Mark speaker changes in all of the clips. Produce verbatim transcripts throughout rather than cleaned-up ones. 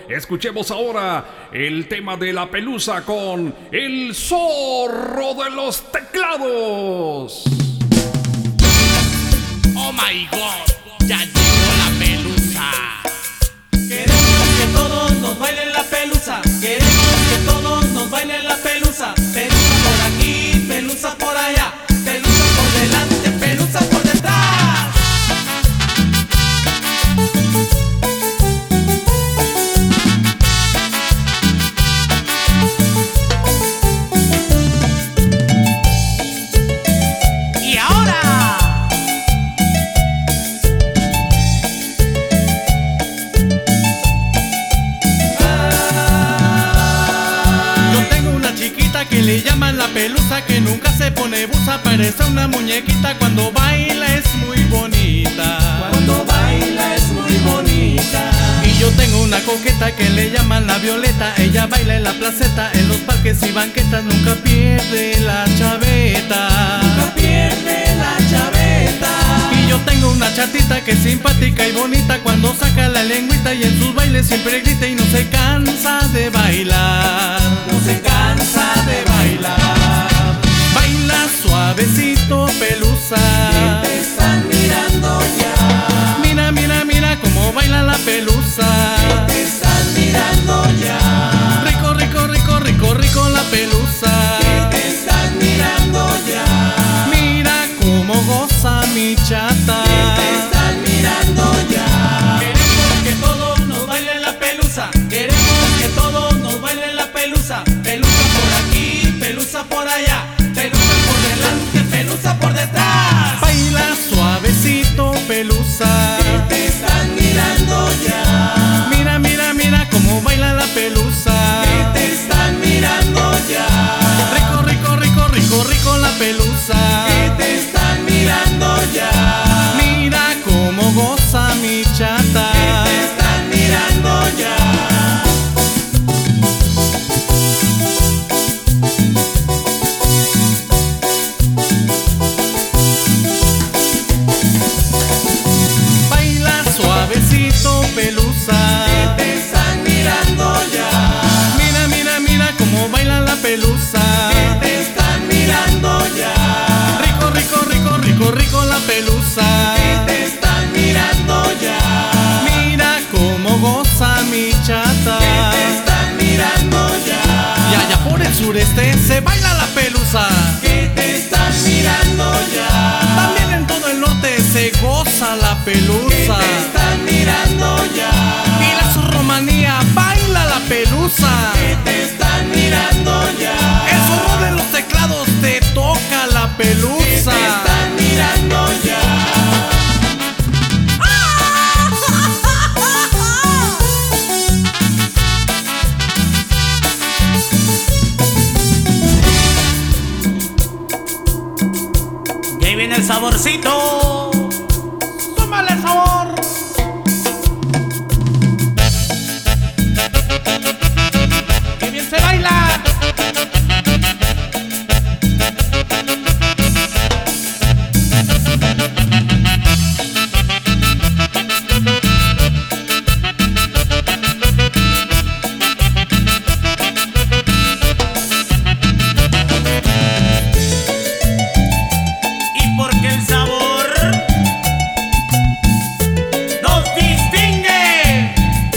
Speaker 1: Escuchemos ahora el tema de La Pelusa con El Zorro de los Teclados.
Speaker 2: Oh my God, ya llegó La Pelusa.
Speaker 3: Queremos que todos nos bailen la pelusa. Queremos que todos nos bailen la pelusa. Pelusa por aquí, pelusa por allá. Pelusa por delante, pelusa por detrás.
Speaker 2: Y ahora
Speaker 3: que le llaman la pelusa, que nunca se pone busa, parece una muñequita, cuando baila es muy bonita. Cuando baila es muy bonita. Y yo tengo una coqueta que le llaman la Violeta, ella baila en la placeta, en los parques y banquetas, nunca pierde la chaveta. Nunca pierde la chaveta. Y yo tengo una chatita que es simpática y bonita, cuando saca la lengüita y en sus bailes siempre grita y no se cansa de bailar. No se cansa de bailar. Baila suavecito, pelusa, que te están mirando ya. Mira, mira, mira cómo baila la pelusa, que te están mirando ya. Rico, rico, rico, rico, rico la pelusa, que te están mirando ya. Mira cómo goza mi chata, que te están mirando ya. Queremos que todos nos bailen la pelusa. Queremos que todos nos bailen la pelusa. Pelusa por aquí, pelusa por allá. Pelusa por delante, pelusa por detrás. Baila suavecito, pelusa, que te están mirando ya. Mira, mira, mira cómo baila la pelusa, que te están mirando ya. Rico, rico, rico, rico, rico la pelusa, que te están mirando ya. Mira cómo goza mi chata, que te están mirando ya. Pelusa, que te están mirando ya. Mira, mira, mira cómo baila la pelusa, que te están mirando ya. Rico, rico, rico, rico, rico la pelusa, que te están mirando ya. Mira cómo goza mi chata, que te están mirando ya. Y allá por el sureste se baila la pelusa, que te están mirando ya. También en todo el norte se goza la pelusa, que te están mirando ya. Y la surromanía baila la pelusa, que te están mirando ya. El zorro de los teclados te toca la pelusa, que te están mirando ya.
Speaker 2: y ahí viene el saborcito. Tómale sabor. ¡Qué bien se baila! Y porque el sabor nos distingue.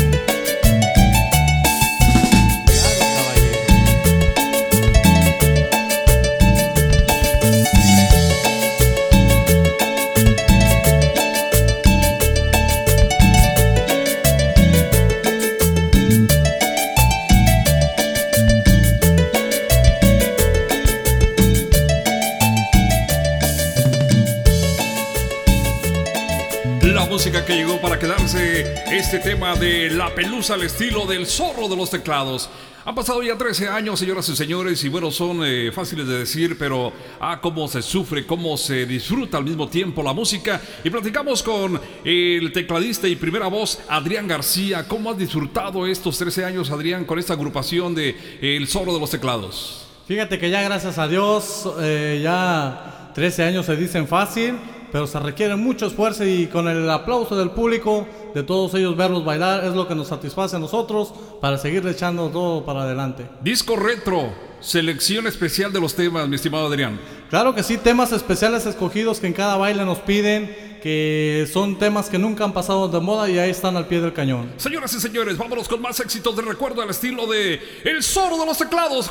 Speaker 1: La música que llegó para quedarse, este tema de La Pelusa al estilo del Zorro de los Teclados. Han pasado ya trece años, señoras y señores, y bueno, son eh, fáciles de decir, pero ah, cómo se sufre, cómo se disfruta al mismo tiempo la música. Y platicamos con el tecladista y primera voz, Adrián García. ¿Cómo has disfrutado estos trece años, Adrián, con esta agrupación de eh, El Zorro de los Teclados?
Speaker 4: Fíjate que ya gracias a Dios, eh, ya trece años se dicen fácil,
Speaker 3: pero se requiere mucho esfuerzo y con el aplauso del público, de todos ellos verlos bailar, es lo que nos satisface a nosotros para seguir echando todo para adelante.
Speaker 1: Disco retro, selección especial de los temas, mi estimado Adrián.
Speaker 3: Claro que sí, temas especiales escogidos que en cada baile nos piden, que son temas que nunca han pasado de moda y ahí están al pie del cañón.
Speaker 1: Señoras y señores, vámonos con más éxitos de recuerdo al estilo de El Zorro de los Teclados.